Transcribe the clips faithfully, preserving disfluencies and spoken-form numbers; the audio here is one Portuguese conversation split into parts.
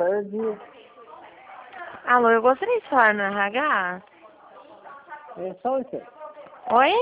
tarde. Alô, eu gostaria de falar no R H. É só isso. Oi?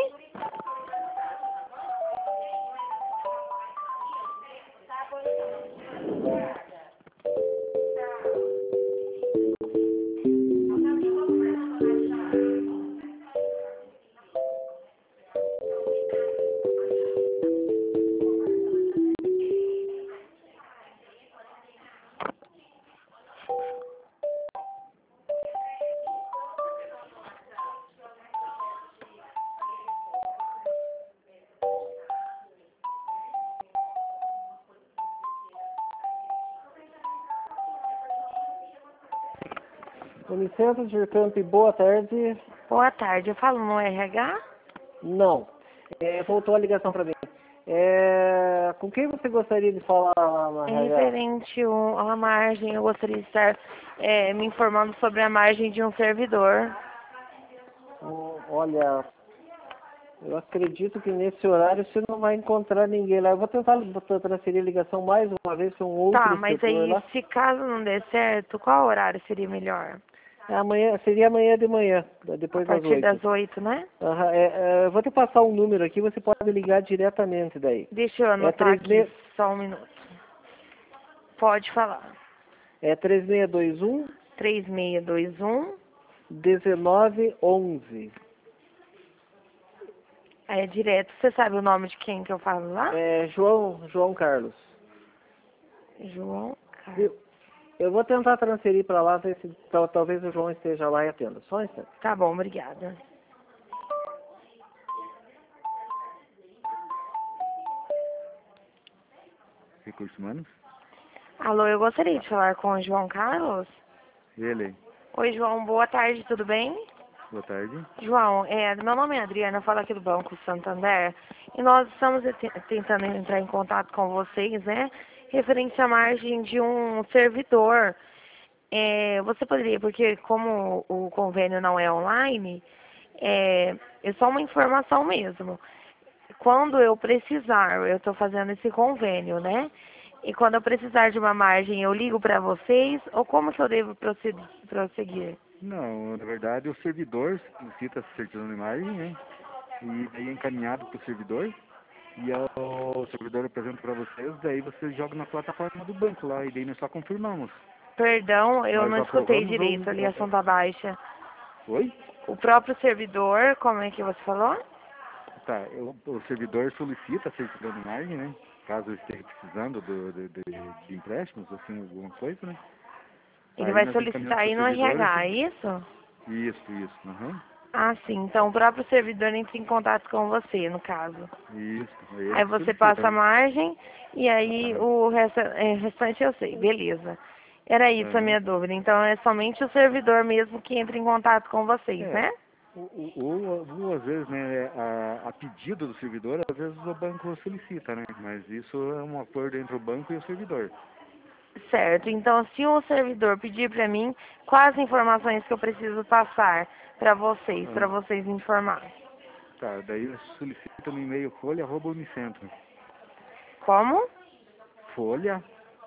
Unicentro de Campo, boa tarde. Boa tarde, eu falo no R H? Não. É, voltou a ligação para mim. É, com quem você gostaria de falar lá no É R H? referente um- à margem, eu gostaria de estar é, me informando sobre a margem de um servidor. Hum, Olha, eu acredito que nesse horário você não vai encontrar ninguém lá. Eu vou tentar botar- transferir a ligação mais uma vez para um Tá, outro mas setor aí, lá. se caso não der certo, qual horário seria melhor? É amanhã, seria amanhã de manhã, A depois das partir oito. das oito, né? Aham, é, é, eu vou te passar um número aqui, você pode ligar diretamente daí. Deixa eu É anotar três aqui, seis só um minuto. Pode falar. é três seis dois um, três seis dois um, um nove um um. é direto. Você sabe o nome de quem que eu falo lá? É João, João Carlos. João Carlos. Viu? Eu vou tentar transferir para lá, ver se tal- talvez o João esteja lá e atenda. Só um instante. Tá bom, obrigada. Recursos Humanos? Alô, eu gostaria de falar com o João Carlos. Ele. Oi, João, boa tarde, tudo bem? Boa tarde. João, é, meu nome é Adriana, eu falo aqui do Banco Santander e nós estamos te- tentando entrar em contato com vocês, né, referente à margem de um servidor. É, você poderia, porque como o convênio não é online, é, é só uma informação mesmo. Quando eu precisar, eu estou fazendo esse convênio, né? E quando eu precisar de uma margem, eu ligo para vocês ou como que eu devo proced- prosseguir? Não, na verdade o servidor solicita a certidão de imagem, né? E daí é encaminhado para o servidor. E o servidor apresenta para vocês, daí vocês jogam na plataforma do banco lá, e daí nós só confirmamos. Perdão, eu Nós não escutei aprovamos direito, a ligação ou... tá baixa. Oi? O próprio servidor, como é que você falou? Tá, eu- o servidor solicita a certidão de imagem, né? Caso eu esteja precisando do, de, de, de empréstimos, assim, alguma coisa, né? Ele Aí vai nós solicitar encaminhamos para aí o no servidor. R H, é isso? Isso, isso. Aham. Ah, sim. Então o próprio servidor entra em contato com você, no caso. Isso, é ele Aí que você solicita, passa a né? margem e aí Aham. o resta- é, restante eu sei, beleza. Era isso a Aham. minha dúvida. Então é somente o servidor mesmo que entra em contato com vocês, É, né? ou, ou, ou às vezes, né, a, a pedido do servidor, às vezes o banco solicita, né? Mas isso é um acordo entre o banco e o servidor. Certo. Então se o servidor pedir para mim quais informações que eu preciso passar para vocês, para Ah, vocês me informarem. tá, daí solicita no e-mail folha arroba unicentro. Como? Folha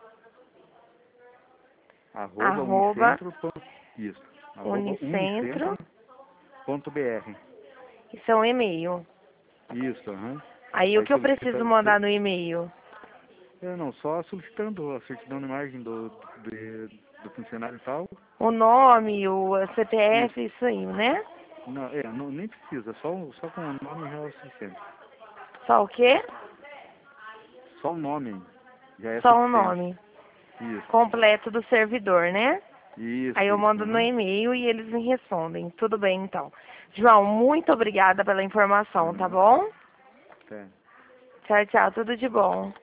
arroba Arroba unicentro ponto, isso, arroba Unicentro. unicentro ponto br. Isso é um e-mail. Isso, aham. Aí o Aí que eu preciso solicita, mandar no e-mail? é, não, só solicitando a certidão de imagem do, de, do funcionário e tal. O nome, o C P Isso. F, isso aí, né? Não, é, não, nem precisa, só, só com o nome já é o suficiente. Só o quê? Só o nome já é Só o suficiente. nome Isso, completo do servidor, né? Aí isso, eu isso. mando no Uhum. e-mail e eles me respondem. Tudo bem, então. João, muito obrigada pela informação, tá Uhum. bom? Tá. Tchau, tchau. Tudo de bom.